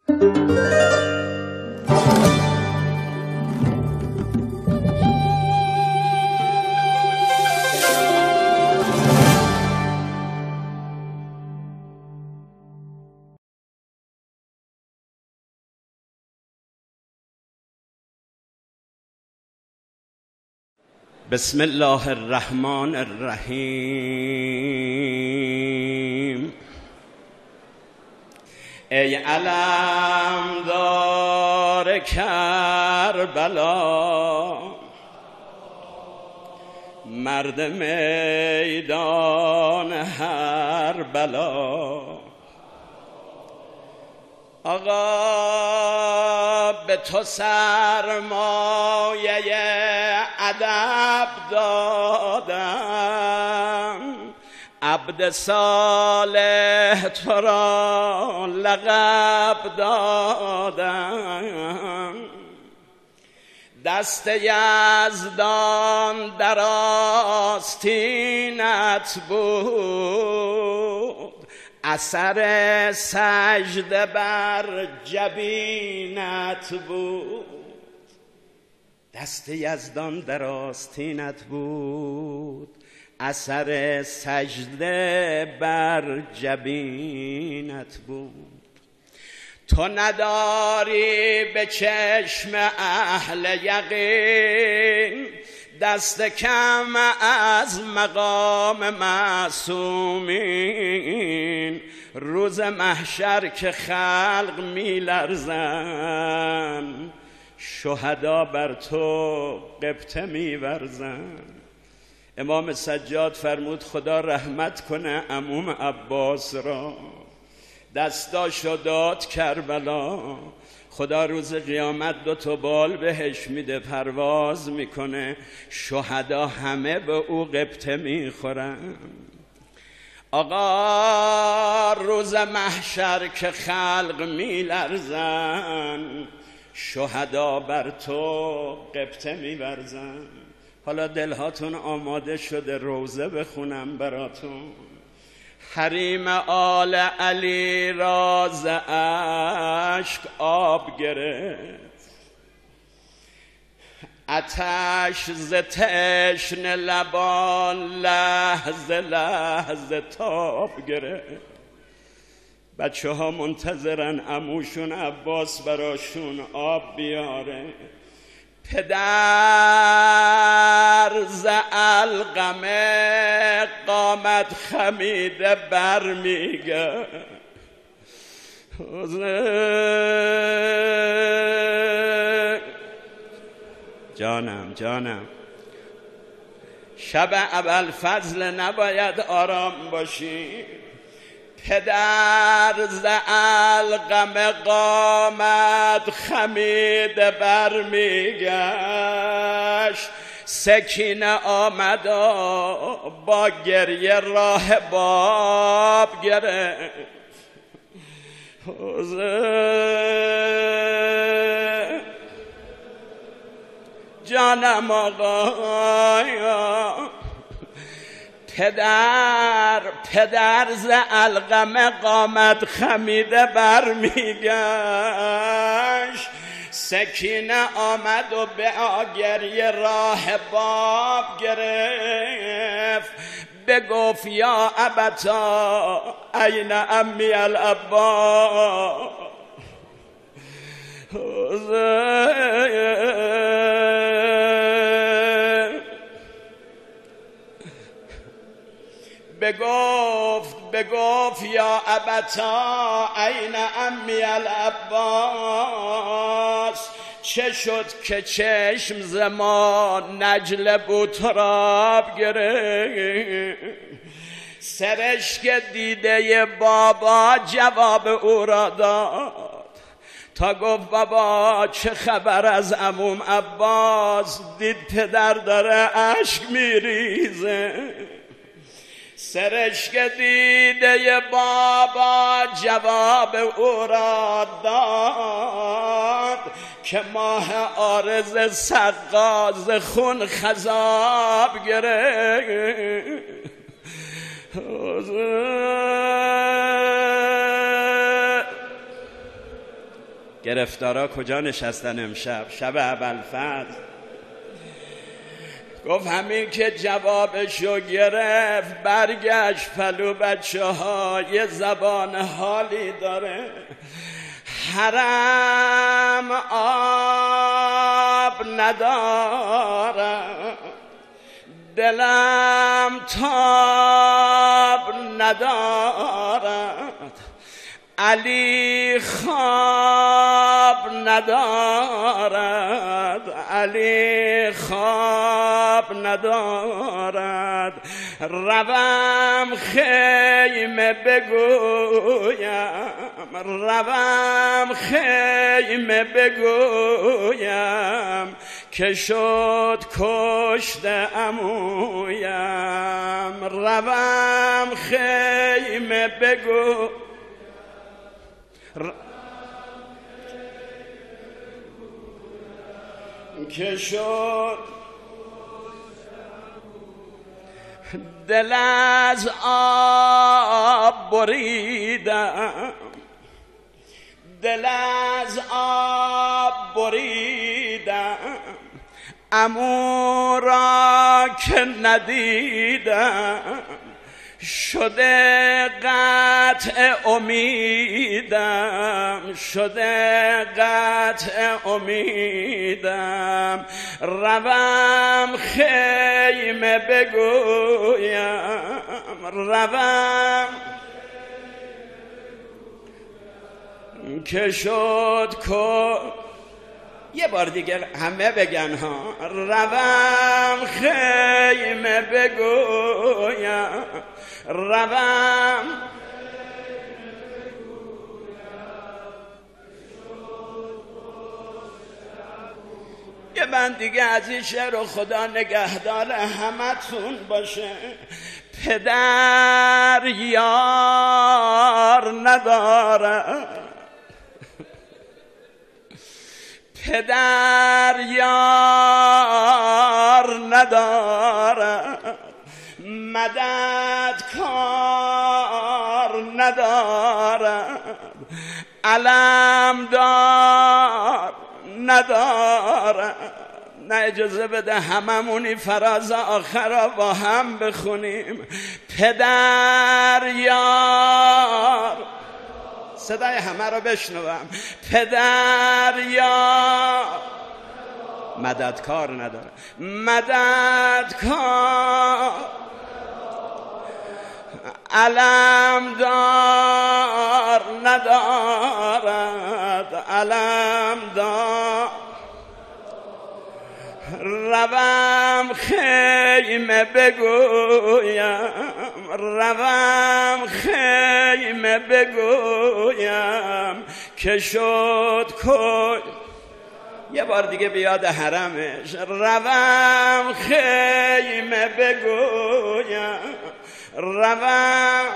بسم الله الرحمن الرحیم. ای علمدار کربلا، مرد میدان هر بلا، آقا به تو سرمایه ادب دادم، عبد صالح تو را لقب دادم. دست یزدان در آستینت بود، اثر سجده بر جبینت بود. دست یزدان در آستینت بود، اثر سجده بر جبینت بود. تو نداری به چشم اهل یقین دست کم از مقام معصومین. روز محشر که خلق می لرزن، شهدا بر تو غبطه می ورزن. امام سجاد فرمود خدا رحمت کنه عموم عباس را، دستاشو داد کربلا. خدا روز قیامت 2 بال بهش میده، پرواز میکنه، شهدا همه به او غبطه میخورن. آقا روز محشر که خلق میلرزن، شهدا بر تو غبطه میورزن. حالا دلهاتون آماده شده روزه بخونم براتون. حریم آل علی را ز اشک آب گرفت، آتش ز تشنه لبان لحظه لحظه تاب گرفت. بچه ها منتظرن عموشون عباس براشون آب بیاره. پدر ز علقمه قامت خمیده بر میگه، جانم شب ابوالفضل نباید آرام باشی. پدر ز علقمه قامت خمیده بر میگشت، سکینه آمد با گریه راه باب گرفت. جانم آقا، پدر ز علقمه قامت خمیده بر میگشت، سکینه آمد و به گریه راه باب گرفت. بگفت یا ابتا این امی العباس، بگفت یا ابتا این امی العباس، چه شد که چشم زمان نجل بوتراب گرفت. سرشک دیده بابا جواب او را داد، تا گفت بابا چه خبر از عموم عباس، دید پدر داره اشک میریزه. سرشک دیده بابا جواب او را داد، که ماه عارض سقاز خون خضاب گرفت. گرفتارا کجا نشستن امشب؟ شب ابوالفضل. گفت همین که جوابشو گرفت برگشت پلو بچه ها یه زبان حالی داره. حرم آب نداره، دلم تاب ندارد، علی خواب ندارد، علی خواب ندارد. روم خیمه بگویم، روم خیمه بگویم که شد کشته عمویم. روم خیمه بگو که شد دل از آب بریدم، دل از آب بریدم، عمو را که ندیدم شده قطع امیدم، شده قطع امیدم. روم خیمه بگویم، روم که شد که یه بار دیگه همه بگن ها. روم خیمه بگویم، روم یه بند دیگه از این شعر و خدا نگهدار همتون باشه. پدر یار نداره، پدر یار ندارد، مددکار ندارد، علمدار ندارد. نه اجازه بده هممونی فراز آخر را با هم بخونیم. پدر یار، صدای همه رو بشنوم. پدر یار مددکار نداره، مددکار، علمدار ندارد، علمدار. روم خیمه بگویم، روم خیمه بگویم که شد کل. یه بار دیگه بیاد حرمش. روم خیمه بگویم، روم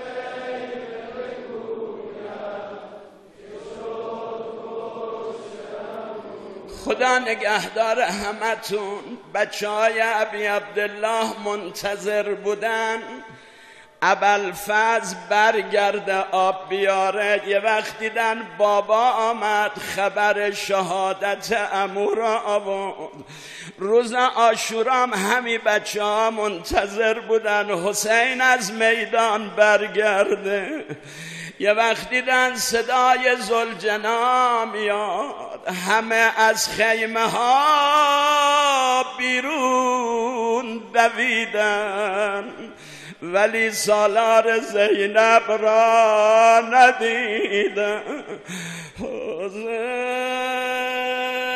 خدا نگهدار همتون. بچه های ابی عبدالله منتظر بودن ابوالفضل برگرده آب بیاره. یه وقت دیدن بابا آمد خبر شهادت عمو را آورد. روز عاشورام همی بچه ها منتظر بودن حسین از میدان برگرده. یه وقت دیدن صدای ذوالجنا میاد، همه از خیمه ها بیرون دویدن ولی سالار زینب را ندیدن. حسین